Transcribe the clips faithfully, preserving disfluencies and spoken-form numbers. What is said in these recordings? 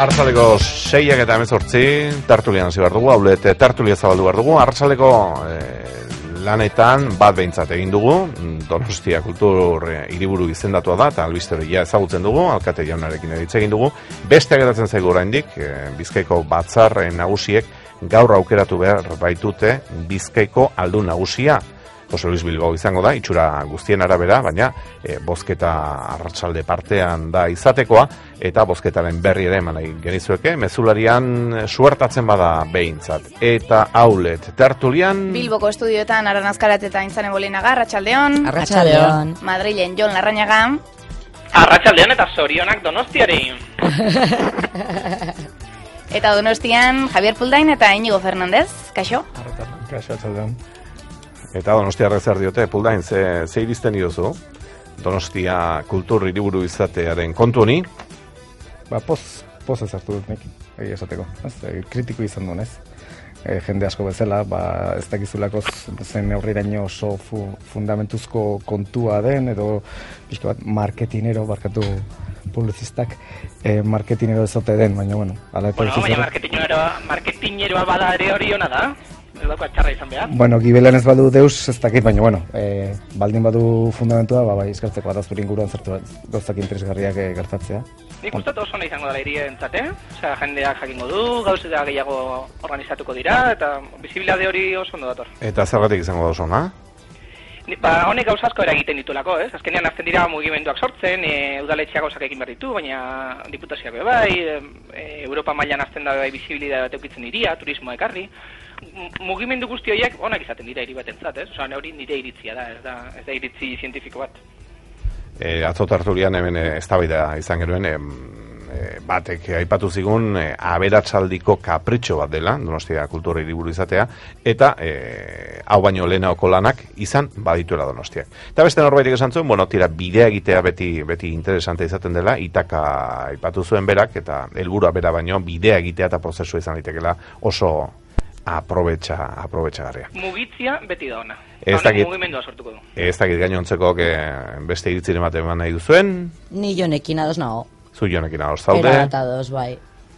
Arratsaleko seiak eta hemezortzi tertulian hasi behar dugu, haulet tertulia zabaldu behar dugu. Arratsaleko eh, lanetan bat behintzat egin dugu, Donostia Kultur Hiriburu izendatua da, eta albiste hori ja ezagutzen dugu, alkate jaunarekin hitz egin dugu. Beste geratzen zaigu oraindik, eh, Bizkaiko batzar nagusiek gaur aukeratu behar baitute Bizkaiko aldun nagusia. Jose Luis Bilbao izango da, itxura guztien arabera, baina e, bozketa arratsalde partean da izatekoa, eta bozketaren berri ere eman nahi genizueke, mezularian suertatzen bada behintzat. Eta haulet, tertulian... Bilboko estudioetan Aran Azkarat eta Aintzane Bolinaga, Arratsaldeon. Arratsaldeon. Madrilen Jon Larrañaga. Arratsaldeon eta zorionak Donostiari. Eta Donostian Javier Puldain eta Iñigo Fernandez. Kaixo? Arratsaldeon. Kaixo, arratsaldeon. Eta Donostiarrek zer diote, Puldain, ze, ze iristen diozu? Donostia Kultur Hiriburu izatearen kontu honi? Ba, poz, poz ezartu dut nik, egia esateko. Ez, e, kritiko izan duen, ez? E, jende asko bezala, ba, ez dakizulako zen aurreraino oso fu, fundamentuzko kontua den, edo pixka bat marketinero, barkatu publizistak, e, marketinero ezote den, baina, bueno. Ala, bueno, baina marketinero, marketineroa bada ere hori hona da. Txarra izan behar. Bueno, gibelan ez badu deus ez dakit, baina, bueno, e, baldin badu fundamentua, ba, bai, eskartzeko adaztur inguruan zertu gauzak interesgarriak e, gertatzea. Nik uste oso nahi izango dela iria entzate, osea, jendeak jakingo du, gauzeta gehiago organizatuko dira, eta bizibilade hori oso ondo dator. Eta zergatik izango da oso, na? Ba, honek gauza asko eragiten ditulako, ez? Azkenean azten dira mugimenduak sortzen, e, udaletxeak gauzak egin behar ditu, baina diputazioak bai, e, Europa mailan azten da bai bizibilidade bat eukitzen iria, turismoa ekarri. Mugimendu guzti horiek onak izaten dira hiri batentzat, ez? Osea, hori nire iritzia da, ez da, ez da iritzi zientifiko bat. E, atzo tertulian hemen eztabaida izan genuen, e, batek aipatu zigun e, aberatsaldiko kapritxo bat dela, Donostia Kultur Hiriburu izatea, eta e, hau baino lehenako lanak izan badituela Donostiak. Eta beste norbaitek esan zuen, bueno, tira, bidea egitea beti, beti interesante izaten dela, Itaka aipatu zuen berak, eta helburua bera baino bidea egitea eta prozesua izan litekela oso aprobetxa, aprobetxagarria. Mugitzia beti da ona. Ez dakit, mugimendua sortuko du. Ez dakit gainontzeko beste iritzire bat eman nahi duzuen. Ni Jonekin ados nago. Zu Jonekin ados zaude. Erabat ados, bai.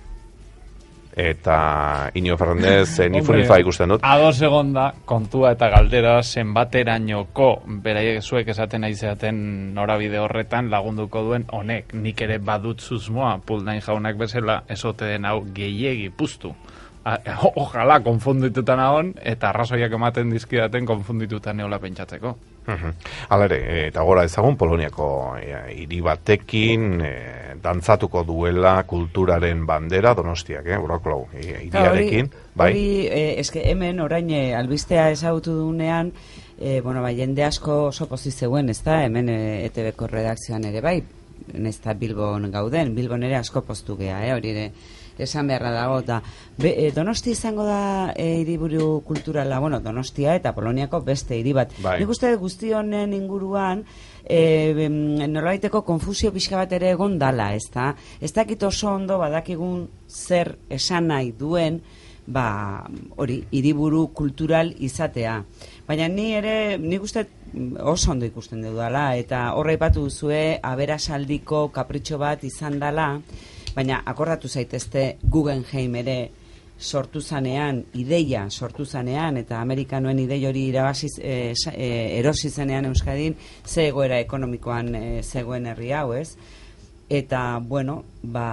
Eta Iñigo Fernandez, ni funifa ikusten dut. Ados egon da, kontua eta galdera zenbaterainoko beraiek zuek esaten nahi zeaten norabide horretan lagunduko duen honek. Nik ere badut susmoa, Puldain jaunak bezala, esote den hau gehiegi puztu. Ojala, konfundituta nahon, eta arrazoiak ematen dizkidaten konfundituta neola pentsatzeko. Hala ere, eta gora ezagun Poloniako hiri batekin e, dantzatuko duela kulturaren bandera Donostiak, eh, Uroklau hiriarekin. Bai. Hori, eh, eske hemen orain e, albistea ezagutu dunean, e, bueno, bai, jende asko oso pozik zegoen, ezta, hemen e, E T Bko redakzioan ere bai, nezta Bilbon gauden, Bilbon ere asko poztu gea, eh, hori ere esan beharra dago, eta e, Donosti izango da e, hiriburu kulturala, bueno, Donostia eta Poloniako beste hiri bat. Bai. Nik uste guzti honen inguruan e, nolabaiteko konfusio pixka bat ere egon dala, ez da? Ez dakit oso ondo badakigun zer esan nahi duen, ba, hori, hiriburu kultural izatea. Baina ni ere, nik uste oso ondo ikusten dudala, eta horra ipatu duzue aberasaldiko kapritxo bat izan dala, baina akordatu zaitezte Guggenheim ere sortu zanean, ideia sortu zanean, eta Amerikanoen idei hori irabaziz, e, e, erosi zenean Euskadin, ze egoera ekonomikoan e, zegoen herri hau, ez? Eta, bueno, ba...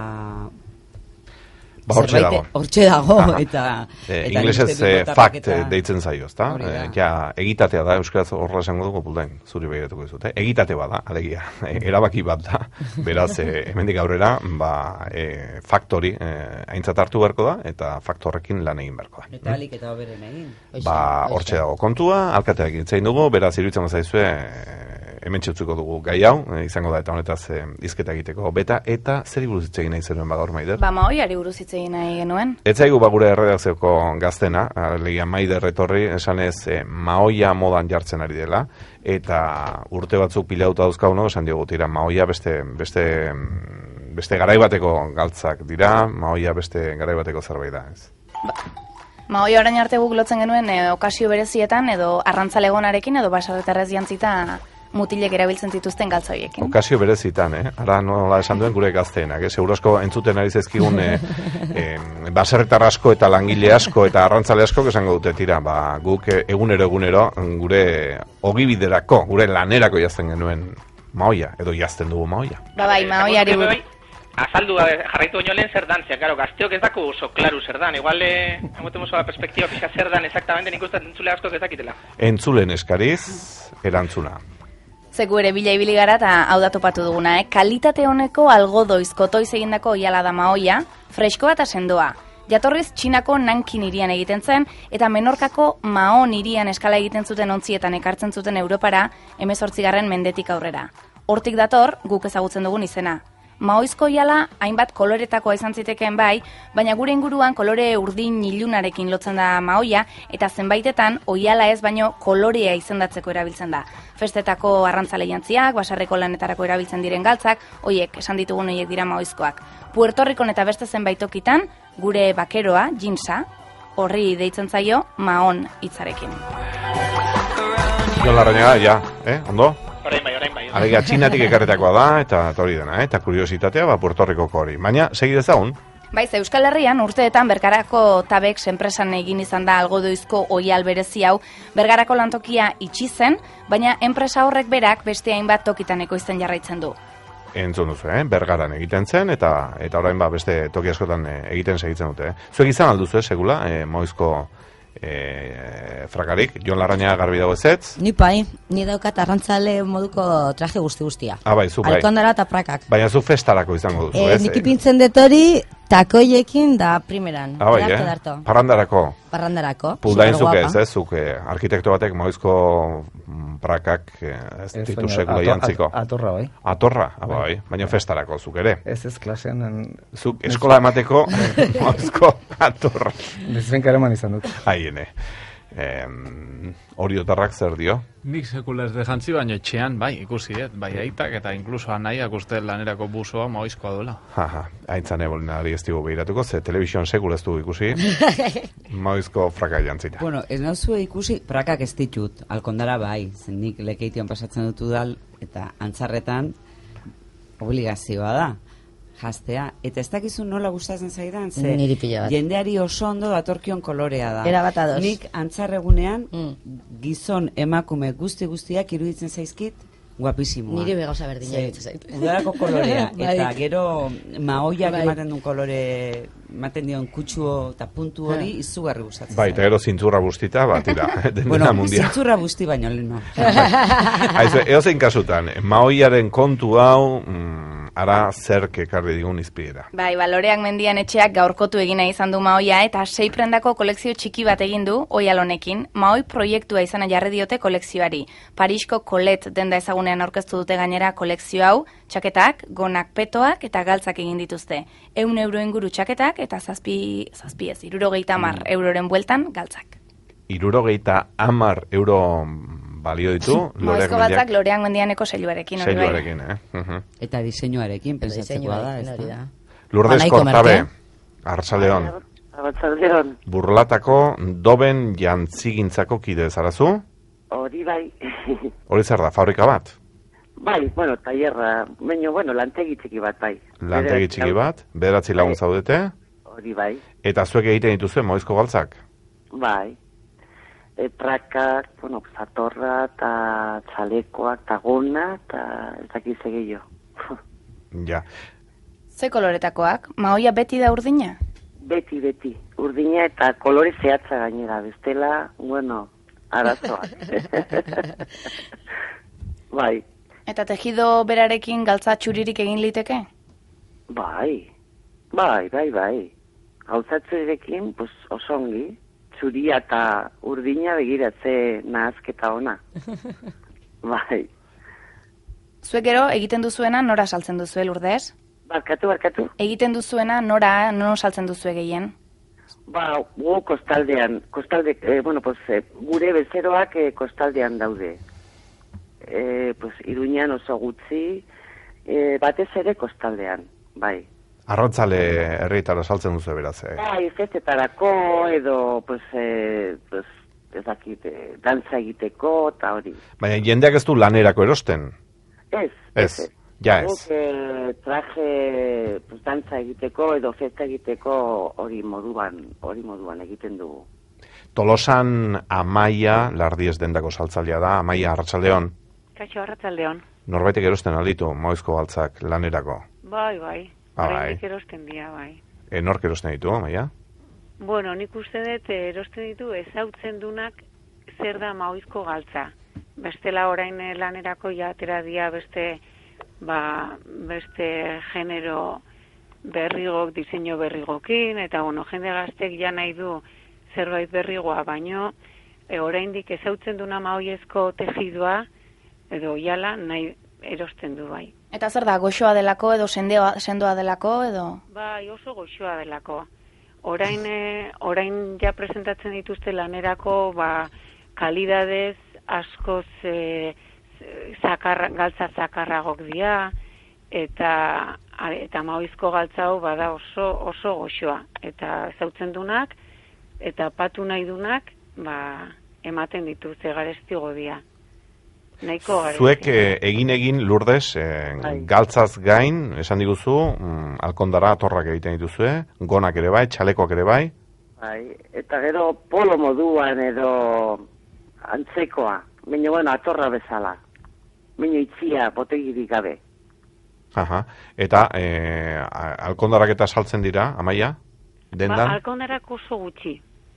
Ba, hortxe dago. Hortxe dago, eta... E, Inglesez e, fact eta... deitzen zaio, ezta? E, ja, egitatea da, euskaraz horra esango dugu, Puldain, zuri behiratuko dizute. Egitate bat da, alegia, e, erabaki bat da. Beraz, e, hemendik aurrera, ba, e, faktori e, aintzat hartu beharko da, eta faktorrekin lan egin beharko da. Eta alik eta oberen egin. Ba, hortxe dago kontua, alkateak egin dugu, beraz, iruditzen zaizue, hemen txutzuko dugu gai hau, e, izango da, eta honetaz e, izketa egiteko beta, eta zer buruz hitz egin nahi zenuen bagaur, Maider? Ba, Maoiari buruz hitz egin nahi genuen. Ez zaigu ba gure erredakzioko gaztena, alegia Maider etorri, esanez e, Maoia modan jartzen ari dela, eta urte batzuk pilauta dauzkauno, esan diogu tira, Maoia beste, beste, beste garaibateko galtzak dira, Maoia beste garaibateko zerbait da, ez? Ba. Maoia orain arte guk lotzen genuen e, okasio berezietan, edo arrantzalegonarekin, edo basarretarrez jantzita mutilek erabiltzen zituzten galtza horiekin. Okazio berezitan, eh? Ara nola esan duen gure gazteenak, eh? Segurazko entzuten ari zezkigun eh, eh, baserritar asko eta langile asko eta arrantzale asko esango dute tira, ba, guk egunero egunero gure ogibiderako, gure lanerako jazten genuen maoia, edo jazten dugu maoia. Ba bai, maoiari buruz. Azaldu jarraitu baino lehen zer dan, zera, claro, gazteok ez dako oso klaru zer dan, igual, eh, emoten oso la perspektiba pixka zer dan, exactamente, nik uste entzule asko ez dakitela. Entzulen eskariz, erantzuna. Zeku ere bila ibili gara eta hau da topatu duguna, eh? Kalitate honeko algodoiz kotoiz egindako oiala da maoia, freskoa eta sendoa. Jatorriz Txinako Nankin hirian egiten zen, eta Menorkako Mahon hirian eskala egiten zuten ontzietan ekartzen zuten Europara hemezortzigarren mendetik aurrera. Hortik dator, guk ezagutzen dugun izena. Maoizko oiala hainbat koloretakoa izan zitekeen bai, baina gure inguruan kolore urdin ilunarekin lotzen da maoia, eta zenbaitetan oiala ez baino kolorea izendatzeko erabiltzen da. Festetako arrantzale jantziak, basarreko lanetarako erabiltzen diren galtzak, hoiek, esan ditugun hoiek dira maoizkoak. Puerto Ricon eta beste zenbait tokitan, gure bakeroa, jinsa, horri deitzen zaio Mahon hitzarekin. Jon Larrañaga, ja, eh, ondo? Orain bai, orain bai. Alegia, Txinatik ekarretakoa da, eta hori dena, eh? Eta kuriositatea, ba, Puerto Ricoko hori. Baina, segi dezagun? Baiz, Euskal Herrian urteetan Bergarako Tabex enpresan egin izan da algodoizko oial berezi hau, Bergarako lantokia itxi zen, baina enpresa horrek berak beste hainbat tokitan ekoizten jarraitzen du. Entzun duzu, eh? Bergaran egiten zen, eta eta orain ba, beste toki askotan eh, egiten segitzen dute. Eh? Zuek izan alduzu, eh, segula, eh, moizko eh, frakarik, Jon Larrañaga garbi dago ezetz. Ni pai, ni daukat arrantzale moduko traje guzti guztia. Ah, bai, zu bai. Alkondara eta prakak. Baina zu festarako izango duzu, eh, ez? Nik ipintzen dut hori takoiekin da primeran. Ah, bai, Darto, eh? darto. Parrandarako. Parrandarako. Puldain zuke superguapa. ez, ez? Zuk eh, arkitekto batek moizko mm, prakak eh, ez Ez, ditu baina sekula ato- jantziko. at- Atorra, bai. Atorra, ah, bai, baina festarako zuk ere. Ez ez klasean... en- Zuk eskola emateko moizko atorra. Bezbenkara eman izan dut. Haiene. Em, oriotarrak zer dio? Nik sekula ez de jantzi, baina etxean, bai, ikusi, et, bai aitak, eta inkluso anaiak uste lanerako busoa maoizkoa duela. Haha, haintzan ebolinari ez dugu behiratuko, ze telebizion sekula ez dugu ikusi, moizko fraka jantzita. Bueno, ez nauzue ikusi, prakak ez ditut, alkondara bai, zen nik lekeition pasatzen dutu dal, eta antzarretan obligazioa da, jastea. Eta ez dakizu nola gustatzen zaidan, ze Niri pila bat. jendeari oso ondo datorkion kolorea da. Erabat ados. Nik antzarregunean Mm. gizon emakume guzti guztiak iruditzen zaizkit guapisimoa. Niri begoza berdina Ze, iruditzen zait. Udarako kolorea, Bai. eta gero maoiak Bai. ematen duen kolore, ematen dion kutsu eta puntu hori izugarri gustatzen Bai, eta gero zintzurra bustita, bat, tira, dena Bueno, mundia. zintzurra busti baino leheno. Aizu, eozein kasutan, maoiaren kontu hau, mm, ara zerk ekarri digun izpiera. Bai, Baloreak mendian etxeak gaurkotu egina izan du maoia eta sei prendako kolekzio txiki bat egin du oial honekin. Maoi proiektua izana jarri diote kolekzioari. Parisko Colette denda ezagunean aurkeztu dute gainera kolekzio hau, txaketak, gonak petoak eta galtzak egin dituzte. Eun euro inguru txaketak eta zazpi, zazpi ez, irurogeita hamar euroren bueltan galtzak. Irurogeita hamar euro balio ditu, loreak Moizko batzak Loreak mendianeko seiluarekin. hori bai. seiluarekin, eh? Mhm. Eta diseinuarekin pensatzekoa da, ez hori da? da. Lourdes Anaiko Kortabe, merke. Arratsaldeon. Arratsaldeon. Burlatako doben jantzigintzako kide zarazu? Hori bai. Hori zer da, fabrika bat? Bai, bueno, tailerra, baina, bueno, lantegi txiki bat, bai. Lantegi txiki bat, bederatzi lagun zaudete, Hori bai, eta zuek egiten dituzue moizko galtzak? bai. E, prakak, bueno, zatorra, eta txalekoak, eta gona, eta ez dakiz gehiago. Ja. Ze koloretakoak? Maoia beti da urdina? Beti, beti. Urdina eta kolore zehatza gainera, bestela, bueno, arazoak. Bai, Eta tejido berarekin galtza txuririk egin liteke? bai, bai, bai, bai. Gauzatzuerekin, pues, osongi, txuria eta urdina begiratze nahazketa ona. Bai. Zuek gero egiten duzuena nora saltzen duzue, Lourdes? Barkatu, barkatu. Egiten duzuena nora, non saltzen duzue gehien? Ba, gu kostaldean, kostalde, eh, bueno, pues, eh, gure bezeroak eh, kostaldean daude. Eh, pues, Iruñan oso gutxi, eh, batez ere kostaldean, bai. Arrantzale herrietara saltzen duzu beraz, eh? Bai, festetarako edo, pues, eh, pues, ez dakit, eh, dantza egiteko, eta hori. Baina jendeak ez du lanerako erosten? Ez, Ez, ja ez. Guk, eh, traje pues, dantza egiteko edo festa egiteko hori moduan, hori moduan egiten dugu. Tolosan Amaia, Lardiez dendako saltzailea da, Amaia, arratsaldeon. Kaixo, arratsaldeon. Norbaitek erosten alditu, Maoizko galtzak lanerako. Bai, bai. Ah, bai. Oraindik erosten dira, bai. E, nork erosten ditu, Amaia? Bueno, nik uste dut erosten ditu ezautzen dunak zer da Maoizko galtza. Bestela orain lanerako ja atera dia beste ba, beste genero berrigok, diseinu berrigokin, eta bueno, jende gaztek ja nahi du zerbait berrigoa, baino e, oraindik ezautzen duna Maoizko tejidua edo oiala nahi erosten du bai. Eta zer da, goxoa delako edo sendoa, sendoa delako edo? Bai, oso goxoa delako. Orain, e, orain ja presentatzen dituzte lanerako ba, kalidadez askoz e, zakar, galtza zakarragok dira, eta eta Maoizko galtza hau bada oso oso goxoa. Eta ezautzen dunak, eta patu nahi dunak, ba, ematen dituzte garesti godia. Nahiko garesti. Zuek eh, egin egin Lourdes, eh, galtzaz gain, esan diguzu, mm, alkondara torrak egiten dituzue, gonak ere bai, txalekoak ere bai. Bai, eta gero polo moduan edo antzekoa, baina bueno, atorra bezala. Baina itzia, botegirik gabe. Aha. Eta eh, alkondarak eta saltzen dira, Amaia? Dendan? Ba, alkondarak oso gutxi.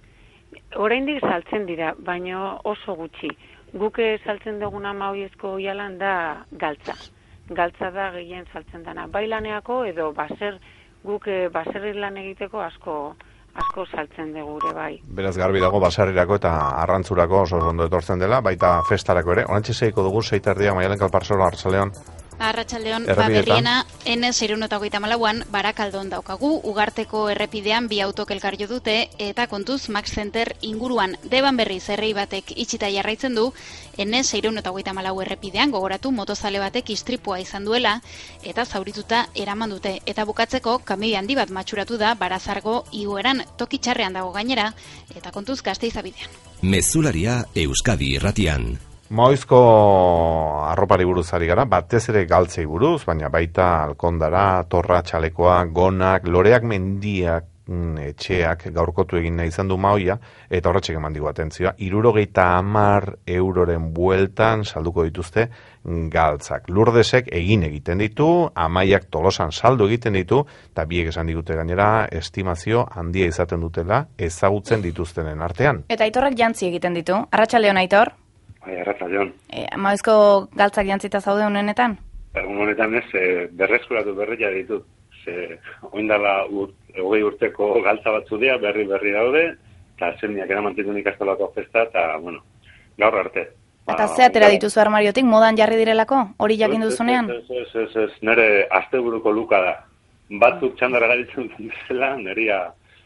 Oraindik saltzen dira, baina oso gutxi. Guk saltzen duguna Maoizko oialan da galtza. Galtza da gehien saltzen dana. Bai laneako edo baser, guk baserri lan egiteko asko asko saltzen dugu ere bai. Beraz garbi dago baserrirako eta arrantzurako oso ondo etortzen dela, baita festarako ere. Orantxe seiko dugu seiterdia Maialen Kalparsoro arratsaldeon. Arratsaldeon, ba berriena N seiehun eta hogeita hamalauan Barakaldon daukagu, Ugarteko errepidean bi autok elkar jo dute eta kontuz Max Center inguruan Deban berri zerrei batek itxita jarraitzen du, N seiehun eta hogeita hamalau errepidean gogoratu motozale batek istripua izan duela eta zaurituta eraman dute. Eta bukatzeko kamioi handi bat matxuratu da Barazargo igoeran, toki txarrean dago gainera eta kontuz Gasteiz abidean. Mezularia Euskadi Irratian. Maoizko arropari buruz ari gara, batez ere galtzei buruz, baina baita alkondara, torra, txalekoa, gonak, loreak, mendiak, etxeak gaurkotu egin nahi izan du Maoia, eta horretxek eman digu atentzioa, hirurogeita hamar euroren bueltan salduko dituzte galtzak. Lourdesek egin egiten ditu, Amaiak Tolosan saldu egiten ditu, eta biek esan digute gainera, estimazio handia izaten dutela ezagutzen dituztenen artean. Eta Aitorrak jantzi egiten ditu. Arratsaldeon Aitor? Bai, arratsaldeon. E, Maoizko galtzak jantzita zaude honetan? Egun honetan ez, e, berreskuratu berria ditut. Ze, oindala ur, hogei urteko galtza batzu dira, berri berri daude, eta zeniak eramantitu ikastolako festa, eta, bueno, gaur arte. Eta ze atera dituzu armariotik, modan jarri direlako? Hori jakin duzunean? Ez, ez, ez, ez, nire asteburuko luka da. Batzuk txandara garitzen zela, nirea,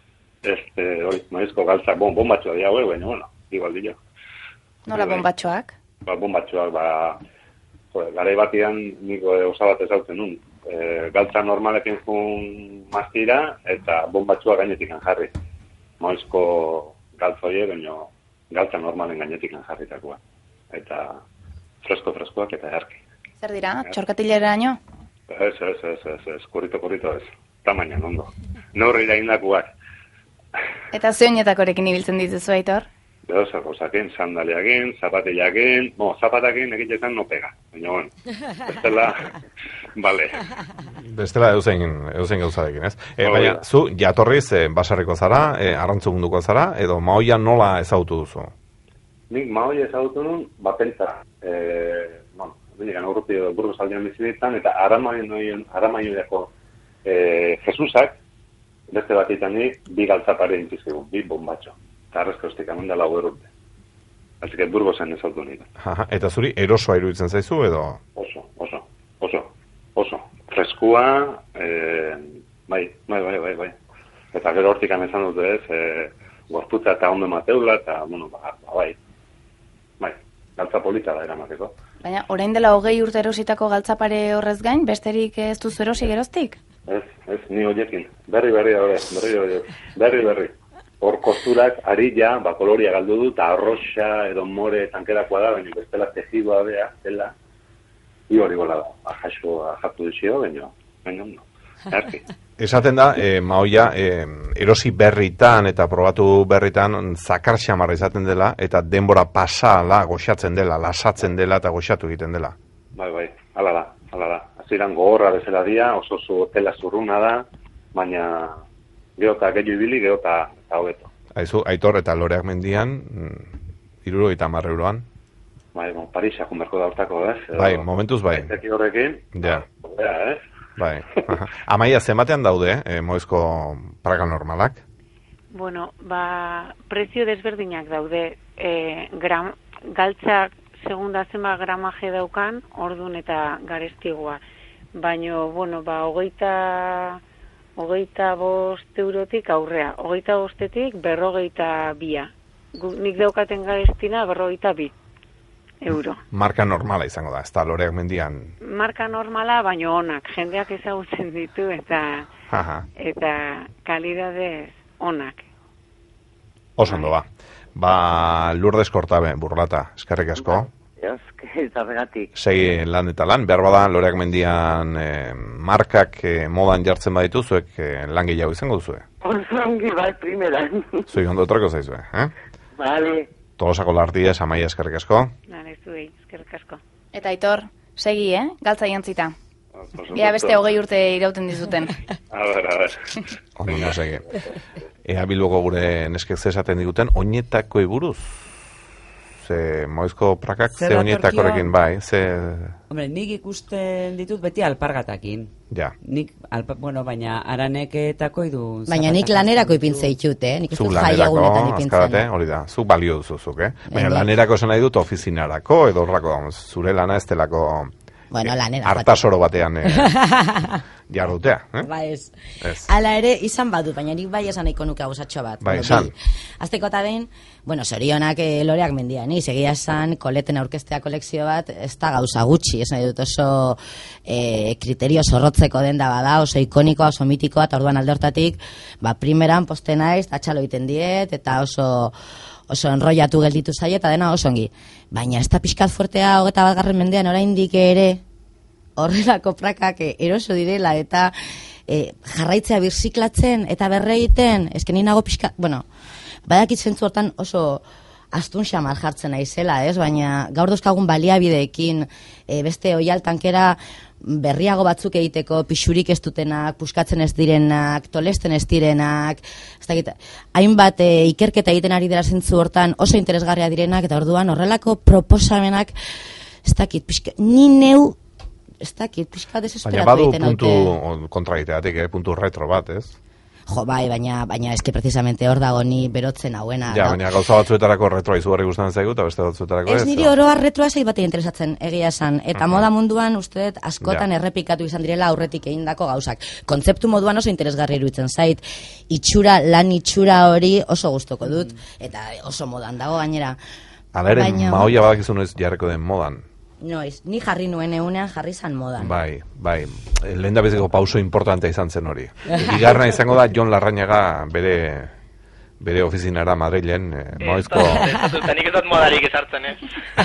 este, hori, Maoizko galtzak, bon, bombatxoa dira, hori, baina, bueno, igual dio. Nola bombatxoak? Ba, bombatxoak, ba, joder, garai batian niko osabat ezautzen nun. E, galtza normalekin jun maztira eta bombatxoak gainetik jarri. Maoizko galtzoie, baina galtza normalen gainetik jarritakoa. Eta fresko-freskoak eta jarki. Zer dira? Txorkatileraino? Ez, ez, ez, ez, ez, kurrito, kurrito ez. Tamainan ondo. Neurri iraindakoak. Eta zeoinetakorekin ibiltzen dituzu, Aitor? Bedozer gozakin, sandaliakin, zapatillakin, bo, zapatakin egitetan no pega, baina bon, bestela, bale. Bestela eusen, eusen gauzarekin, ez? E, oh, baina, ja. Zu, jatorriz, e, basarriko zara, e, arrantzu munduko zara, edo Maoia nola ezautu duzu? Nik Maoia ezautu nun, bapentza, e, bueno, bindikan urrupi burgos aldean bizinetan, eta aramainoiako e, Jesusak, beste batitan ni, bi galtzapare intizkigun, bi bombatxo. Eta arrezko estik amenda lau erurte. Así que Burgosen ez autu nire. Eta zuri erosoa iruditzen zaizu edo? Oso, oso, oso, oso. Freskua, eh, bai, bai, bai, bai, bai. Eta gero hortik amezan dute ez, eh, gorputza eta ondo mateula, eta, bueno, ba, ba, bai. Bai, galtza polita da eramateko. Baina, orain dela hogei urte erositako galtzapare horrez gain, besterik ez duzu erosi geroztik? Ez, ez, ni horiekin. Berri, berri, berri, berri, berri, berri. hor kosturak arilla, ba, koloria galdu du, eta arroxa edo more tankerakoa da, baina bestela tejidoa bea, dela, i hori gola da, ahaxo, ahatu duzio, baina, baina, no, erki. Esaten da, e, maoia, e, erosi berritan eta probatu berritan zakar xamarra izaten dela, eta denbora pasala goxatzen dela, lasatzen dela eta goxatu egiten dela. Bai, bai, hala da, hala da. Aziran gogorra bezala dia, oso zu tela zurruna da, baina geota gehiu ibili, geota hobeto. Aizu, Aitor eta Loreak mendian, iruro eta marre euroan. Bai, bon, Parisa junberko da hortako, ez? Bai, momentuz bai. Ezeki horrekin, ja. Bera, ez? Bai. Amaia, zematean daude, eh, moizko praga normalak? Bueno, ba, prezio desberdinak daude, e, gram, galtzak segunda zema gramaje daukan, ordun eta garestigoa. Baina, bueno, ba, hogeita, hogeita bost eurotik aurrea, hogeita bostetik berrogeita bia. Nik daukaten garestina berrogeita bi euro. Marka normala izango da, ez da Loreak mendian. Marka normala, baina onak, jendeak ezagutzen ditu eta Aha. eta kalidadez onak. Oso ondo ba. Ba, Lourdes Kortabe, Burlata, eskerrik asko. Eta begatik. Segi lan eta lan, behar bada Loreak mendian eh, markak eh, modan jartzen baditu, zuek eh, lan gehiago izango duzue. Oso ongi bai, primeran. Zui ondo etorreko zaizue, eh? Vale. Tolosako lartiez, Amaia, eskerrik asko. Vale, zuei, eskerrik asko. Eta Aitor, segi, eh? Galtza jantzita. Ea beste hogei urte irauten dizuten. A ber, a ber. Ondo, no segi. Ea Bilboko gure neskek zesaten diguten, oinetako iburuz. Ze moizko prakak, ze oinetakorekin bai, ze... Hombre, nik ikusten ditut beti alpargatakin. Ja. Nik, alpa, bueno, baina araneketako idu... Baina nik lanerako ipintze ditut, eh? Nik zu uste lanerako, jaiagunetan azkarate, ipintzen. hori da, zu balio duzuzuk, eh? Baina Bai. lanerako esan nahi dut ofizinarako, edo horrako, zure lana ez delako... Bueno, lanera. Artasoro batean eh, jardutea, eh? Ba ez. Ez. Hala ere, izan badu, baina nik bai esan nahiko nuke gauzatxo bat. Bai, Bueno, esan. bi. Azteko eta behin, bueno, sorionak eh, Loreak mendian, ni segia esan koleten aurkeztea kolekzio bat, ez da gauza gutxi, ez nahi dut oso eh, kriterio zorrotzeko den da bada, oso ikonikoa, oso mitikoa, eta orduan alde hortatik, ba, primeran poste naiz, atxalo egiten diet, eta oso oso enrollatu gelditu zaie, eta dena oso ongi. Baina ez da pixkat fuertea hogeta bat garren mendean oraindik ere horrelako prakak eroso direla, eta e, jarraitzea birziklatzen eta berreiten, ezken nago pixka, bueno, badakit zentzu hortan oso astun xamar jartzen naizela, ez? Baina gaur dozkagun baliabideekin e, beste oial tankera berriago batzuk egiteko, pixurik ez dutenak, puskatzen ez direnak, tolesten ez direnak, ez dakit, hainbat e, ikerketa egiten ari dela zentzu hortan oso interesgarria direnak, eta orduan horrelako proposamenak, ez dakit, pixka, ni neu, ez dakit, pixka desesperatu egiten baina haute. badu puntu kontragiteatik, eh? Puntu retro bat, ez? Jo, bai, baina, baina eske precisamente hor dago ni berotzen hauena. Ja, da. baina gauza batzuetarako retroa izugarri gustatzen zaigu, eta beste batzuetarako Ez niri oroa retroa zei batean interesatzen, egia esan. Eta Mhm. moda munduan uste dut askotan Ja. errepikatu izan direla aurretik egindako gauzak. Kontzeptu moduan oso interesgarri iruditzen zait. Itxura, lan itxura hori oso gustoko dut. Eta oso modan dago gainera. Hala ere, Baina- maoia badakizu noiz jarriko den modan. Noiz, ni jarri nuen eunean jarri zan modan. Bai, bai. Lehen da beziko pauso importantea izan zen hori. Bigarna izango da Jon Larrañaga bere bere ofizinara Madrilen, eh, moizko... Ez dut, nik ez dut modarik ezartzen, ez?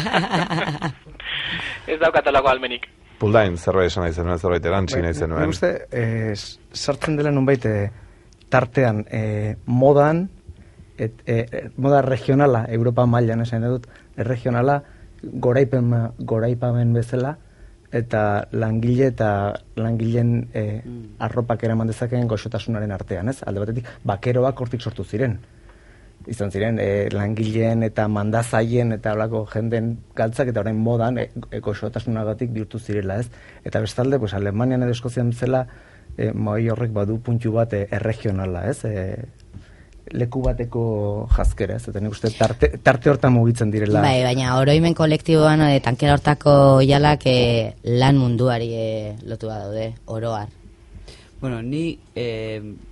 Ez daukatolako almenik. Puldain, zerbait esan nahi zenuen, zerbait erantzi nahi zenuen. Nik uste, eh, sartzen dela nunbait eh, tartean eh, modan, et, eh, moda regionala, Europa mailan esan dut, regionala, goraipen, goraipamen bezala, eta langile eta langileen eh, arropak eraman dezakeen goxotasunaren artean, ez? Alde batetik, bakeroak hortik sortu ziren. Izan ziren, eh, langileen eta mandazaien eta holako jenden galtzak, eta orain modan eh, goxotasunagatik bihurtu zirela, ez? Eta bestalde, pues, Alemanian edo Eskozian bezala, eh, moi horrek badu puntu bat eh, erregionala, ez? Eh, leku bateko jazkera, ez? Eta nik uste tarte, tarte hortan mugitzen direla. Bai, baina oroimen kolektiboan e, tankera hortako jalak e, lan munduari e, lotua daude, oroar. Bueno, ni eh,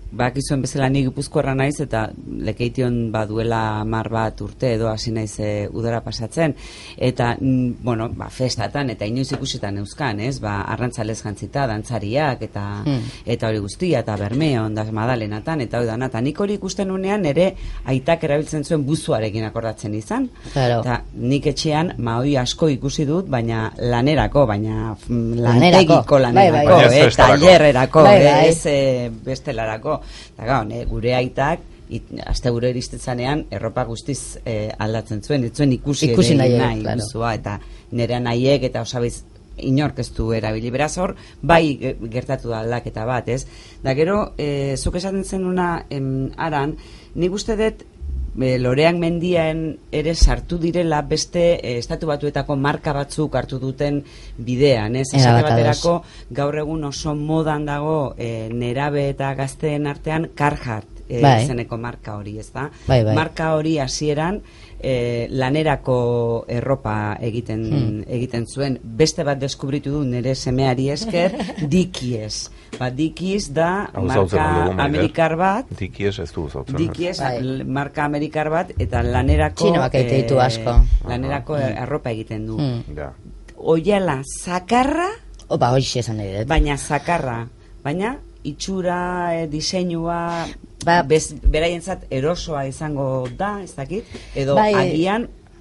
bakizuen bezala ni Gipuzkoarra naiz eta Lekeition baduela hamar bat urte edo hasi naiz e, udara pasatzen eta mm, bueno, ba, festatan eta inoiz ikusitan euskan, ez? Ba, arrantzalez jantzita, dantzariak eta hmm. eta hori guztia eta Bermeon da Madalenatan eta hori dana. Nik hori ikusten unean ere aitak erabiltzen zuen buzuarekin akordatzen izan. Claro. Eta nik etxean mahoi asko ikusi dut, baina lanerako, baina lantegiko lanerako, bai, bai. eh, tailerrerako, bai, bai. ez e, bestelarako. Eta gau, gure aitak, aste gure iristetzanean, erropa guztiz e, aldatzen zuen, ez zuen ikusi, ikusi ere nahi, nahi claro. Buzua, eta nire nahiek eta osabiz inork ez du erabili. Beraz hor, bai gertatu da aldaketa bat, ez? Da gero, e, zuk esaten zenuna em, aran, nik uste dut e, Loreak Mendian ere sartu direla beste e, estatu batuetako marka batzuk hartu duten bidean, ez? Esate baterako gaur egun oso modan dago e, nerabe eta gazteen artean Carhartt e, bai. izeneko marka hori, ez da? Bai, bai. Marka hori hasieran E, lanerako erropa egiten hmm. egiten zuen, beste bat deskubritu du nire semeari esker, Dickies. Ba, Dickies da Hau marka dugu, amerikar bat. Dickies ez du zautzen. Dickies marka amerikar bat eta lanerako Txinoak eite ditu asko. Lanerako uh-huh. erropa egiten du. Hmm. Ja. Oiala zakarra, Opa, hoxe esan nahi dut. baina zakarra, baina itxura, e, diseinua ba, bez, beraientzat erosoa izango da, ez dakit, edo bai, agian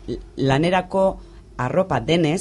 lanerako arropa denez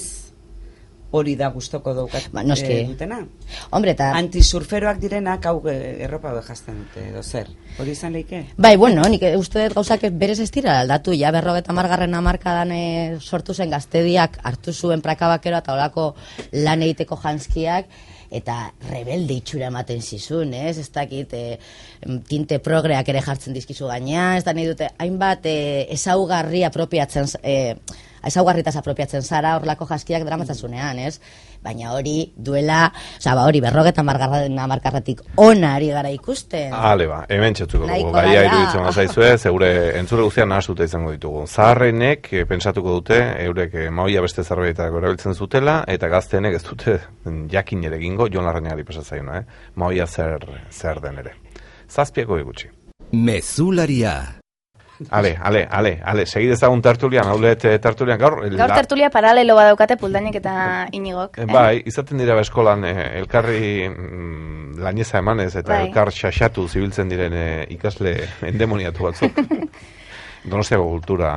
hori da gustoko daukat ba, noski. e, dutena. Hombre, eta antisurferoak direnak hau e, erropa behazten dute, edo zer. Hori izan leike? Bai, bueno, nik uste dut gauzak berez ez dira aldatu, ja berrogeta margarren amarkadan e, sortu zen gaztediak hartu zuen prakabakero eta olako lan egiteko jantzkiak, eta rebelde itxura ematen zizun, ez? Ez dakit, e, tinte progreak ere jartzen dizkizu gainean, ez da nahi dute, hainbat e, ezaugarri apropiatzen, e, ezaugarritaz apropiatzen zara horlako jaskiak dramatzasunean, ez? Baina hori duela, oza, ba hori berrogetan markarratik ona ari gara ikusten. Ale ba, hemen txetzuko dugu, gaia iruditzen mazaizue, zeure entzure guztian nahasuta izango ditugu. Zaharrenek e, pensatuko dute, eurek e, maoia beste zerbaitako erabiltzen zutela, eta gazteenek ez dute jakin ere gingo, Jon Larrañagari pasatzaiuna, eh? Maoia zer, zer den ere. Zazpieko egutsi. Mezularia. Ale, ale, ale, ale, segidezagun tertulian, haulet tertulian gaur. Gaur la... tertulia paralelo badaukate Puldainek eta Inigok. Eh? Bai, izaten dira eskolan eh, elkarri mm, laineza emanez eta bai. Elkar xaxatu zibiltzen diren eh, ikasle endemoniatu batzuk. Donostiako kultura,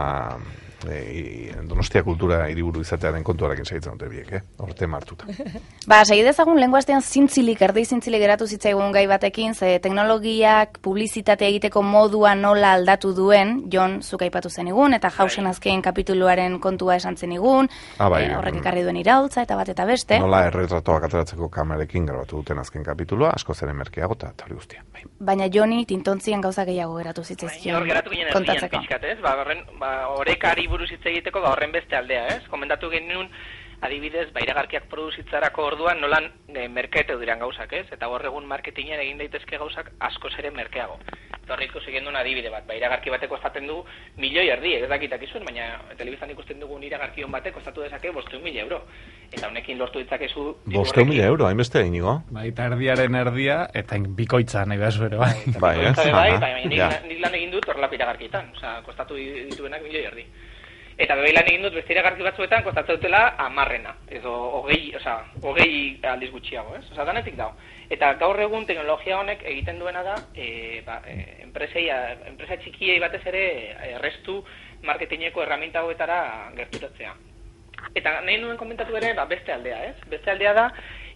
eh, Donostia kultura hiriburu izatearen kontuarekin segitzen dute biek, eh? Horte martuta. Ba, segidezagun lehenko astean zintzilik, erdi zintzilik geratu zitzaigun gai batekin, ze teknologiak publizitate egiteko modua nola aldatu duen, Jon, zuk aipatu zenigun, eta jausen azken kapituluaren kontua esan zenigun, ah, bai, eh, horrek ekarri duen iraultza, eta bat eta beste. Nola erretratoak ateratzeko kamerekin grabatu duten azken kapitulua, asko zeren merkeago eta hori guztia. Bai. Baina Joni tintontzien gauza gehiago geratu zitzaizkion kontatzeko. Ba, horren, ba, orekari buruz hitz egiteko, ba, horren beste aldea, ez? Komentatu genuen, adibidez, ba, iragarkiak produzitzarako orduan nolan e, merketeu diran gauzak, ez? Eta hor egun marketinean egin daitezke gauzak askoz ere merkeago. Eta horre ikusi gendun adibide bat, ba, iragarki bateko estaten du milioi erdi, ez dakitak izun, baina telebizan ikusten dugun iragarkion bateko estatu dezake bosteun mila euro. Eta honekin lortu ditzakezu... bosteun mila euro, hainbeste Inigo? Bai, eta erdiaren erdia, eta bikoitza nahi behazu ere, bai. Bai, ez? Bai, baina nik lan egin dut horrela iragarkietan, oza, kostatu dituenak milioi erdi. Eta bebai lan egin dut beste iragarki batzuetan kostatzen dutela amarrena, edo hogei, oza, hogei aldiz gutxiago, ez? Oza, danetik dago. Eta gaur egun teknologia honek egiten duena da, e, ba, e, enpresei, enpresa txikiei batez ere errestu marketingeko erraminta hauetara gerturatzea. Eta nahi nuen komentatu ere, ba, beste aldea, ez? Beste aldea da,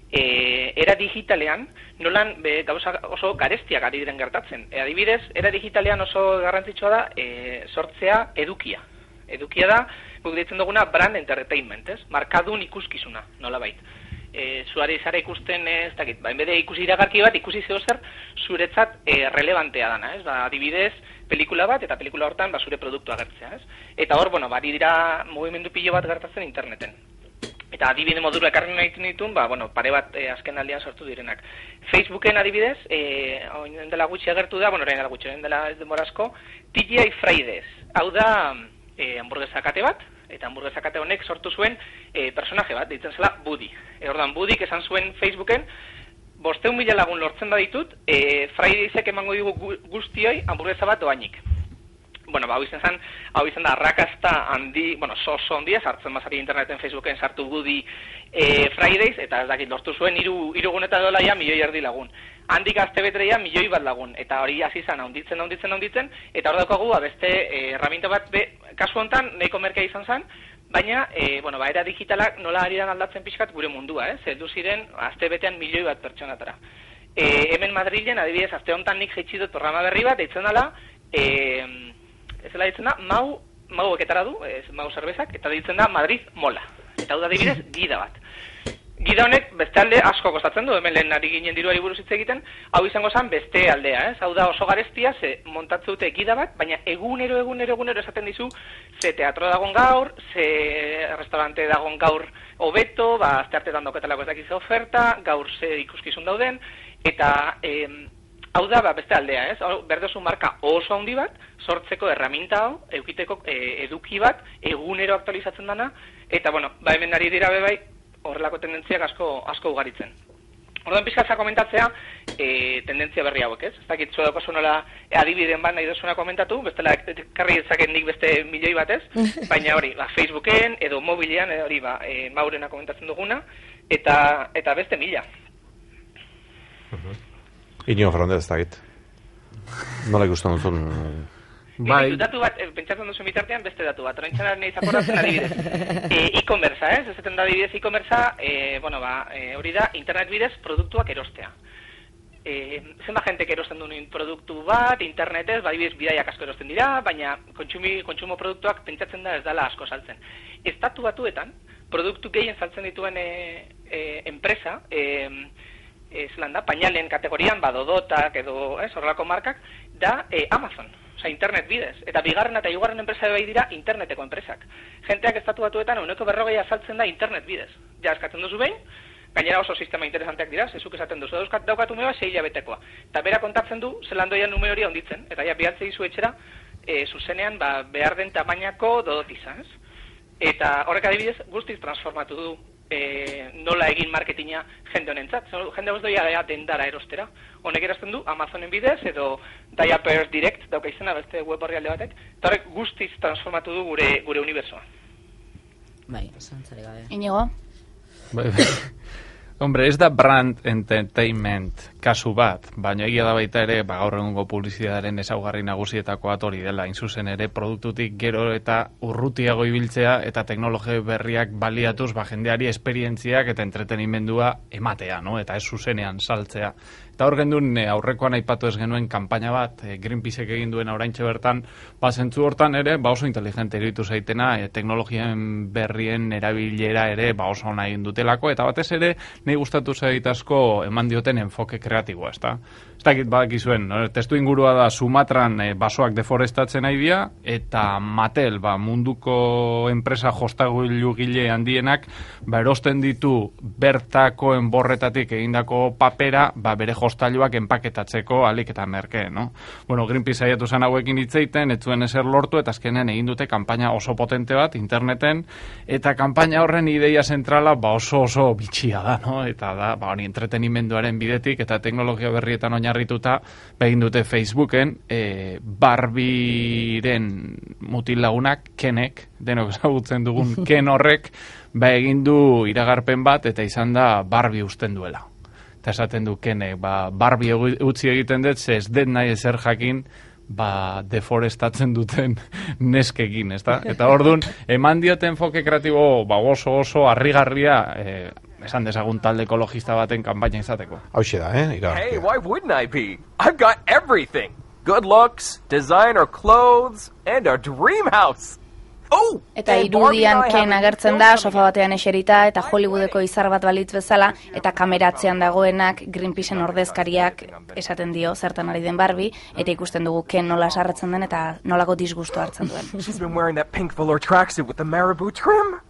e, era digitalean, nolan be, gauza oso garestiak ari diren gertatzen. E, adibidez, era digitalean oso garrantzitsua da, e, sortzea edukia. Edukia da, guk ditzen duguna brand entertainment, ez? Markadun ikuskizuna, nola bait. E, zuari zara ikusten, ez dakit, ba, enbede ikusi iragarki bat, ikusi zeo zer, zuretzat e, relevantea dana, ez? Ba, adibidez, pelikula bat, eta pelikula hortan, ba, zure produktu agertzea, ez? Eta hor, bueno, bari dira mugimendu pilo bat gertatzen interneten. Eta adibide modura ekarri nahi ditun, ba, bueno, pare bat e, azken aldean sortu direnak. Facebooken adibidez, e, orain dela gutxi agertu da, bueno, orain dela gutxi, orain dela ez demorazko, T G I Fridays. Hau da, E, hamburguesakate bat, eta hamburguesakate honek sortu zuen e, personaje bat, deitzen zela Buddy. E, ordan Buddyk esan zuen Facebooken, bosteun mila lagun lortzen baditut, e, Fridaysek emango digu guztioi hamburguesa bat doainik. Bueno, ba, hau izan zen, hau izan da, arrakasta handi, bueno, soso handia, sartzen bazari interneten, Facebooken sartu gudi e, Fridays, eta ez dakit, lortu zuen, iru, iru guneta dola ja, milioi erdi lagun. Handik azte betreia, milioi bat lagun, eta hori hasi izan, haunditzen, haunditzen, haunditzen, eta hor daukagu, beste e, erraminta bat, be, kasu honetan, nahiko merkea izan zen, baina, e, bueno, ba, era digitalak nola ari dan aldatzen pixkat gure mundua, eh? Zeldu ziren, azte betean milioi bat pertsonatara. E, hemen Madrilen, adibidez, azte honetan nik jaitsi dut programa berri bat, deitzen dela, e, ez dela ditzen da, mau, mau eketara du, ez, mau zerbezak, eta ditzen da Madrid Mola. Eta hau da adibidez, gida bat. Gida honek beste alde asko kostatzen du, hemen lehen ari ginen diruari buruz hitz egiten, hau izango zen beste aldea, ez? Hau da oso garestia, ze montatze dute gida bat, baina egunero, egunero, egunero esaten dizu, ze teatro dagon gaur, ze restaurante dagon gaur hobeto, ba, azte artetan dauketalako ez dakiz oferta, gaur ze ikuskizun dauden, eta... Em, hau da, ba, beste aldea, ez? Berdozu marka oso handi bat, sortzeko erraminta hau, eukiteko e, eduki bat, egunero aktualizatzen dana, eta, bueno, ba, hemen ari dira bebai, horrelako tendentziak asko, asko ugaritzen. Orduan pixkatza komentatzea, e, tendentzia berri hauek, ez? Ez dakit zua daukazu nola adibideen bat nahi duzuna komentatu, bestela karri ezaken nik beste milioi bat, ez? Baina hori, ba, Facebooken edo mobilean, hori, ba, e, maurena komentatzen duguna, eta, eta beste mila. Uh-huh. Iñigo Fernandez, ez dakit. Nola ikusten duzun... Bai. Datu bat, pentsatzen duzu bitartean, beste datu bat. Horrentzan nahi zakoratzen adibidez. E, e-commerce, ez? Ezaten da adibidez e-commerce, e, bueno, ba, e, hori da, internet bidez produktuak erostea. E, zenba jentek erosten duen produktu bat, internetez, ba, adibidez, bidaiak asko erosten dira, baina kontsumi, kontsumo produktuak pentsatzen da ez dela asko saltzen. Estatu batuetan, produktu gehien saltzen dituen e, e, enpresa, e, ez lan da, pañalen kategorian, badodotak edo, ez, horrelako markak, da e, Amazon, osea, internet bidez. Eta bigarren eta hirugarren enpresa bai dira interneteko enpresak. Jenteak estatu batuetan ehuneko berrogei azaltzen da internet bidez. Ja, eskatzen duzu behin, gainera oso sistema interesanteak dira, zezuk esaten duzu, dauzkat daukat umea sei hilabetekoa. Eta bera kontatzen du, zelan doian nume hori handitzen, eta ja, bialtze dizu etxera, e, zuzenean, ba, behar den tamainako dodotiza, ez? Eta horrek adibidez, guztiz transformatu du E, nola egin marketinga jende honentzat. Jende hos doia dendara erostera. Honek erazten du Amazonen bidez edo Diapers Direct dauka izena beste web orrialde batek. Eta horrek guztiz transformatu du gure gure unibersoa. Bai, zantzari gabe. Inigo? Bai, bai. Hombre, ez da brand entertainment kasu bat, baina egia da baita ere, ba, gaur egungo publizitatearen ezaugarri nagusietako bat hori dela, inzuzen ere, produktutik gero eta urrutiago ibiltzea eta teknologia berriak baliatuz, ba, jendeari esperientziak eta entretenimendua ematea, no? Eta ez zuzenean saltzea. Eta hor gendun, aurrekoan aipatu ez genuen kanpaina bat, Greenpeaceek egin duen oraintxe bertan, ba, zentzu hortan ere, ba, oso inteligente iruditu zaitena, e, teknologien berrien erabilera ere, ba, oso ona egin dutelako, eta batez ere, nahi gustatu zait asko eman dioten enfoke kreatiboa, ezta? Ez dakit badakizuen, no? Testu ingurua da Sumatran e, basoak deforestatzen nahi dira, eta Mattel, ba, munduko enpresa jostagilugile handienak, ba, erosten ditu bertako enborretatik egindako papera, ba, bere jostailuak enpaketatzeko alik eta merke, no? Bueno, Greenpeace saiatu zen hauekin hitzeiten, ez zuen ezer lortu, eta azkenen egin dute kanpaina oso potente bat interneten, eta kanpaina horren ideia zentrala, ba, oso oso bitxia da, no? Eta da, ba, hori entretenimenduaren bidetik eta teknologia berrietan oinarrituta, ba, egin dute Facebooken, e, Barbiren mutil lagunak, Kenek, denok ezagutzen dugun Ken horrek, ba, egin du iragarpen bat, eta izan da Barbie uzten duela. Eta esaten du Kenek, ba, Barbie utzi egiten dut, ze ez den nahi ezer jakin, ba, deforestatzen duten neskekin, ezta? Eta orduan, eman dioten enfoke kreatibo, ba, oso oso harrigarria, eh, esan dezagun talde ekologista baten kanpaina izateko. Hauxe da, eh? Hey, why wouldn't I be? I've got everything. Good looks, designer clothes, and a dream house. Oh, eta irudian Ken agertzen da, sofa batean eserita, eta Hollywoodeko izar bat balitz bezala, eta kameratzean dagoenak Greenpeaceen ordezkariak esaten dio zertan ari den Barbie, eta ikusten dugu Ken nola sarratzen den, eta nolako disgustu hartzen duen. She's been wearing that pink velour tracksuit with the marabou trim.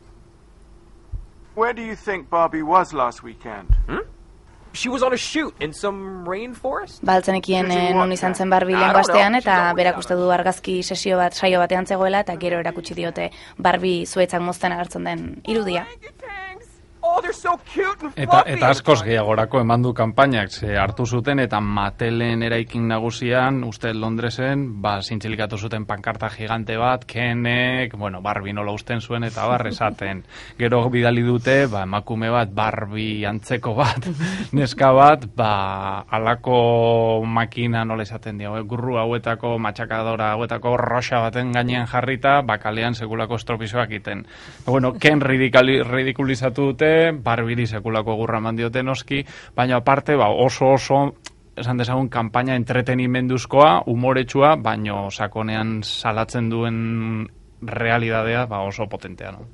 Where do you think Barbie was last weekend? Hmm? She was on a shoot in some rainforest? Baltzenekien non izan zen Barbie lehen bastean, eta berak uste du argazki sesio bat saio batean zegoela, eta gero erakutsi diote Barbie zuaitzak mozten agertzen den irudia. Oh, they're so cute and Eta, fluffy. eta askoz gehiagorako eman du kanpainak, ze hartu zuten eta Matelen eraikin nagusian, uste Londresen, ba, zintzilikatu zuten pankarta gigante bat, Kenek, bueno, Barbie nola usten zuen eta bar esaten. Gero bidali dute, ba, emakume bat, Barbie antzeko bat, neska bat, ba, alako makina nola esaten dio, eh? Gurru hauetako, matxakadora hauetako roxa baten gainean jarrita, bakalean sekulako estropizoak iten. Bueno, Ken ridikali, ridikulizatu dute, Barbiri sekulako gurra eman diote noski, baina aparte ba, oso oso esan dezagun kanpaina entretenimenduzkoa, umoretsua, baino sakonean salatzen duen realidadea ba, oso potentea, no?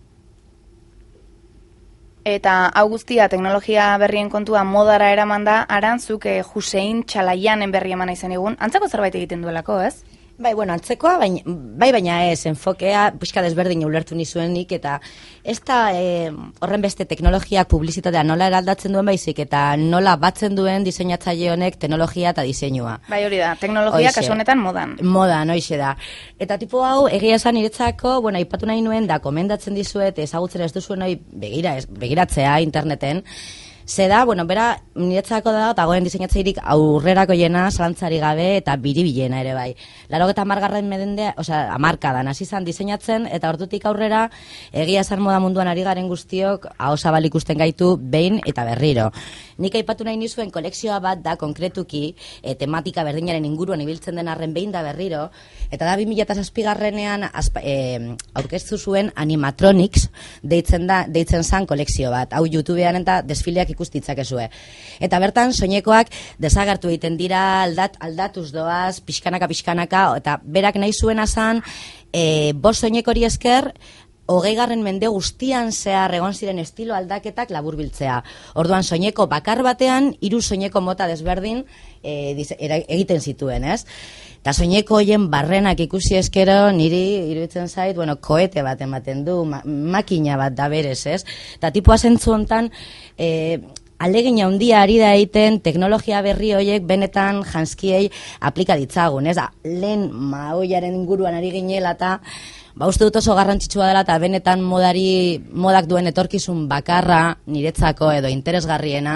Eta hau guztia teknologia berrien kontua modara eraman da, arantzuk eh, Hussein Txalaianen berri eman izan egun, antzeko zerbait egiten duelako, ez? Bai, bueno, antzekoa, baina, bai baina ez, enfokea, pixka desberdin ulertu nizuenik, eta ez da eh, horren beste teknologiak publizitatea nola eraldatzen duen baizik, eta nola batzen duen diseinatzaile honek teknologia eta diseinua. Bai, hori da, teknologia kasu honetan modan. Modan, hoixe da. Eta tipo hau, egia esan niretzako, bueno, aipatu nahi nuen da, komendatzen dizuet, ezagutzen ez duzuen hori begira, ez, begiratzea interneten, ze da, bueno, bera, niretzako da, dagoen diseinatzeirik aurrerako jena, zalantzari gabe, eta biribilena ere bai. Larogeta amargarren medendea, osea, amarkadan, hasi zan diseinatzen, eta ordutik aurrera, egia esan moda munduan ari garen guztiok, hau zabal ikusten gaitu, behin eta berriro. Nik aipatu nahi nizuen kolekzioa bat da, konkretuki, e, tematika berdinaren inguruan ibiltzen den arren behin da berriro, eta da bi mila zazpigarrenean e, aurkeztu zuen Animatronics, deitzen da, deitzen zan kolekzio bat. Hau YouTubean eta desfileak ikustitzakezue. Eta bertan, soinekoak desagertu egiten dira, aldat, aldatuz doaz, pixkanaka, pixkanaka, eta berak nahi zuena zan, e, bost soinekori esker, hogei garren mende guztian zehar egon ziren estilo aldaketak laburbiltzea. Orduan, soineko bakar batean, hiru soineko mota desberdin e, dize, era, egiten zituen, ez? Eta soineko hoien barrenak ikusi eskero, niri iruditzen zait, bueno, koete bat ematen du, ma, makina bat da berez, ez? Eta tipua zentzu hontan, e, alegin handia ari da egiten teknologia berri horiek benetan janskiei aplika ditzagun, ez? Lehen maoiaren inguruan ari ginela eta ba, uste dut oso garrantzitsua dela eta benetan modari, modak duen etorkizun bakarra niretzako edo interesgarriena,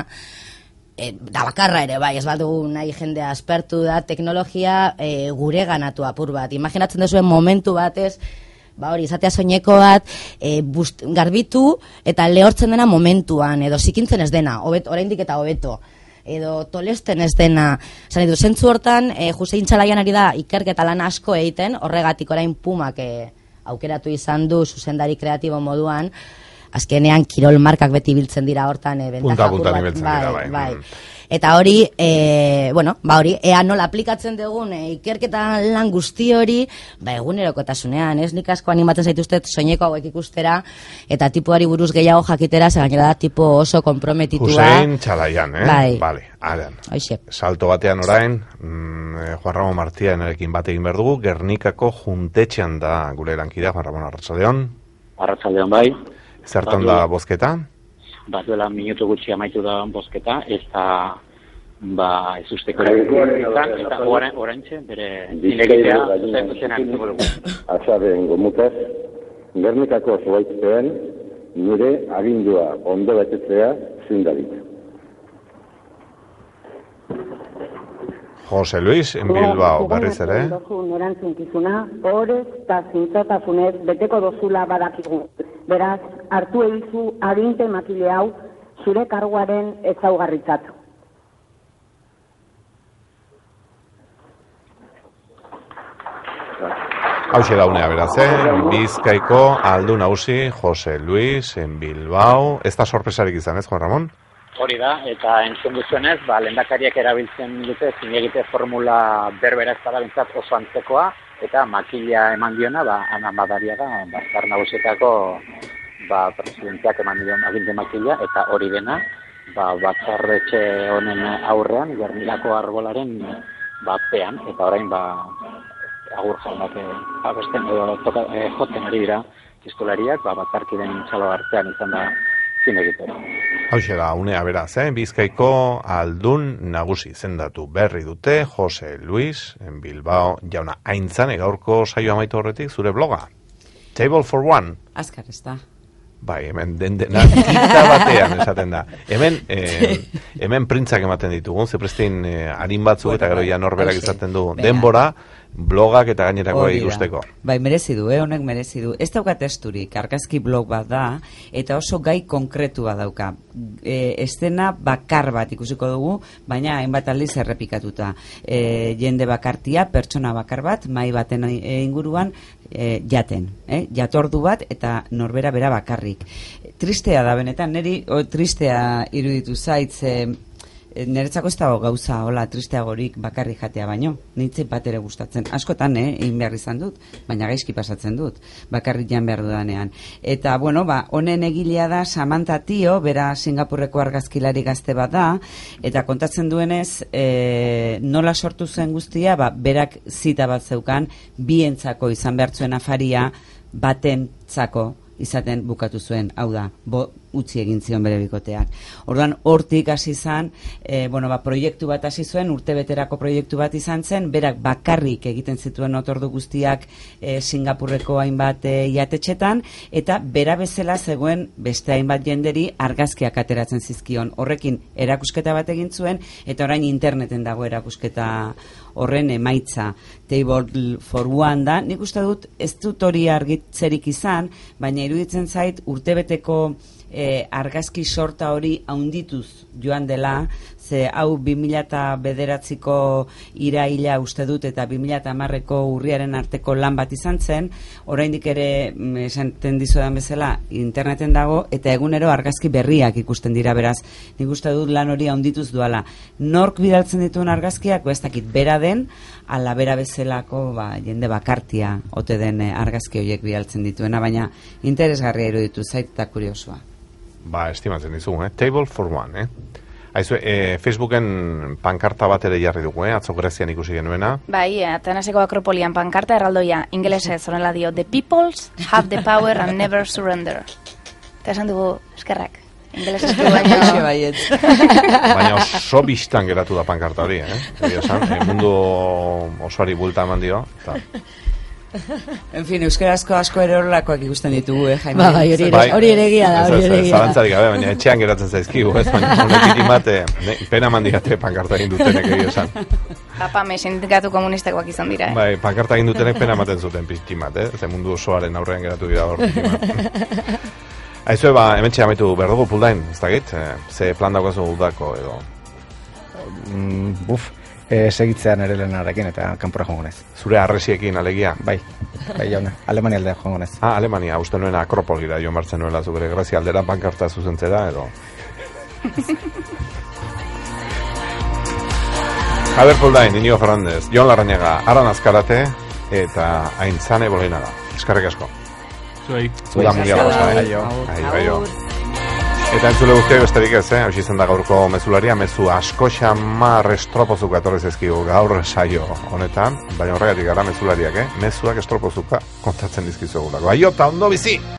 e, da bakarra ere bai, ez baldugu nahi jendea aspertu da, teknologia e, gure ganatu apur bat. Imaginatzen duzuen momentu batez, ba hori, izatea soineko bat, e, bust, garbitu eta lehortzen dena momentuan, edo zikintzen ez dena, obet, oraindik eta hobeto, edo tolesten ez dena. Zan edu, zentzu hortan, e, Hussein Txalaian ari da ikerketa lan asko egiten, horregatik orain Pumak e, aukeratu izan du zuzendari kreatibo moduan, azkenean kirol markak beti biltzen dira hortan, e, punta puntan ibiltzen dira, bai. bai. Eta hori, e, bueno, ba hori, ea nola aplikatzen dugun e, ikerketa lan guzti hori, ba egunerokotasunean, ez? Nik asko animatzen zaituztet soineko hauek ikustera, eta tipuari buruz gehiago jakitera, ze gainera da tipo oso komprometitua. Hussein Txalaian, eh? Bai. Vale, aran. Hoxe. Salto batean orain, mm, Juan Ramon Martianerekin bat egin behar dugu, Gernikako juntetxean da gure lankidea, Juan Ramon, arratsaldeon. Arratsaldeon bai. Zertan da bozketa? Bat duela minutu gutxi amaitu da bozketa, eta ba, ez usteko erabiltzen, eta oraintxe, bere zilegitea, zen hartuko dugu. Azaren gomutaz, Gernikako zuaitzean, nire agindua ondo betetzea zindarit. Jose Luis, en Bilbao, berriz ere. Erantzunkizuna, horrez eta zintzotasunez beteko dozula badakigu. Beraz, hartu egizu aginte makile hau zure karguaren ezaugarritzat. Hauxe daunea beraz, eh? Bizkaiko aldu nagusi, Jose Luis, en Bilbao. Ez da sorpresarik izan, ez, Juan Ramon? Hori da, eta entzun duzuenez, ba, lehendakariak erabiltzen dute zinegite formula berbera ez da bintzat oso antzekoa, eta makila eman diona, ba, Ana Madariaga, Batzar Nagusietako ba, presidenteak eman dion aginte makila, eta hori dena, ba, batzarretxe honen aurrean, Gernikako arbolaren ba, pean, eta orain, ba, agur jaunak abesten edo toka, e, joten ari dira txiskolariak, ba, batzarkiden txalo artean izan da zinegitera. Hauxe da, unea beraz, eh? Bizkaiko aldun nagusi zendatu berri dute, Jose Luis, en Bilbao, jauna aintzan, gaurko saio amaitu horretik, zure bloga. Table for One. Azkar ez da. Bai, hemen den dena tinta batean esaten da. Hemen, eh, hemen printzak ematen ditugu, zeprestin eh, harin batzu eta gero ja norberak izaten du denbora, blogak eta gainerakoa ikusteko. Bai, merezi du, eh, honek merezi du. Ez dauka testurik, argazki blog bat da, eta oso gai konkretua dauka. E, estena bakar bat ikusiko dugu, baina hainbat aldiz errepikatuta. E, jende bakartia, pertsona bakar bat, mai baten inguruan e, jaten. Eh? Jatordu bat eta norbera bera bakarrik. Tristea da benetan, niri o, tristea iruditu zaitz, e, niretzako ez dago gauza, hola, tristeagorik bakarrik jatea baino. Nintzen bat ere gustatzen. Askotan, eh, egin behar izan dut, baina gaizki pasatzen dut, bakarrik jan behar dudanean. Eta, bueno, ba, honen egilea da Samantha Tio, bera Singapurreko argazkilari gazte bat da, eta kontatzen duenez, e, nola sortu zen guztia, ba, berak zita bat zeukan, bientzako izan behartzuen afaria, batentzako izaten bukatu zuen, hau da, bo, utzi egin zion bere bikoteak. Orduan, hortik hasi izan, e, bueno, ba, proiektu bat hasi zuen, urtebeterako proiektu bat izan zen, berak bakarrik egiten zituen otordu guztiak e, Singapurreko hainbat e, jatetxetan, eta bera bezala zegoen beste hainbat jenderi argazkiak ateratzen zizkion. Horrekin erakusketa bat egin zuen, eta orain interneten dago erakusketa horren emaitza. Table for One da, nik uste dut ez dut hori argitzerik izan, baina iruditzen zait urtebeteko E, argazki sorta hori haundituz joan dela, ze hau bi mila bederatziko iraila uste dut eta bi mila hamarreko urriaren arteko lan bat izan zen, oraindik ere esaten dizudan bezala interneten dago, eta egunero argazki berriak ikusten dira, beraz, nik uste dut lan hori haundituz duala. Nork bidaltzen dituen argazkiak, ez dakit, bera den, ala bera bezalako ba, jende bakartia ote den argazki horiek bidaltzen dituena, baina interesgarria iruditu zait eta kuriosoa. Ba, estimatzen dizugu, eh? Table for One, eh? Aizu, eh, Facebooken pankarta bat ere jarri dugu, eh? Atzo Grezian ikusi genuena. Bai, Atenaseko Akropolian pankarta erraldoia, ingelesez, honela dio, the peoples have the power and never surrender. Eta esan dugu, eskerrak, ingelesez du baina... baina oso biztan geratu da pankarta hori, eh? Esan, eh, mundu osoari bulta eman dio, eta... En fin, euskarazko asko ere horrelakoak ikusten ditugu, eh, Jaime? Ba, hori ere, hori ere egia da, hori ere egia da. Zalantzarik gabe, baina etxean geratzen zaizkigu, ez? Baina honetik imate, pena mandiate pankarta egin dutenek egia esan. Papame, sindikatu komunistakoak izan dira, eh? Bai, pankarta egin dutenek pena ematen zuten piztimat, eh? Ze mundu osoaren aurrean geratu dira hor piztimat. Aizue, ba, hemen txamaitu behar dugu, Puldain, ez dakit? Ze plan daukazu udako edo? Mm, buf. E, segitzean ere lehenarekin eta kanpora joango nez. Zure arresiekin alegia? Bai, bai jauna, Alemania aldea joango nez. Ah, Alemania, uste nuen Akropolira joan martzen nuela zure Grazia aldera pankarta zuzentzera edo... Javier Puldain, Inigo Fernández, Jon Larrañaga, Aran Azkarate eta Aintzane Bolena da. Eskarrik asko. Zuei. Zuei. Zuei. Eta entzule guztiak besterik ez, eh? Hau izan da gaurko mezularia, mezu asko xamar estropozuka etorrez ezkigu gaur saio honetan, baina horregatik gara mezulariak, eh? Mezuak estropozuka kontatzen dizkizuegulako. Aio, eta ondo bizi!